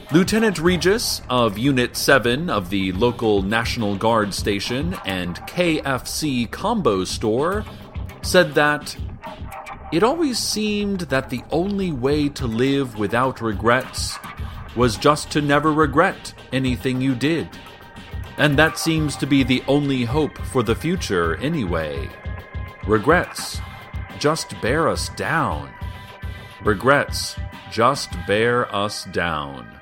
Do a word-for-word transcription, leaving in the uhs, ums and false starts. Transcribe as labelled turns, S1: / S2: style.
S1: Lieutenant Regis of Unit seven of the local National Guard station and K F C combo store said that it always seemed that the only way to live without regrets was just to never regret anything you did. And that seems to be the only hope for the future anyway. Regrets just bear us down. Regrets just bear us down.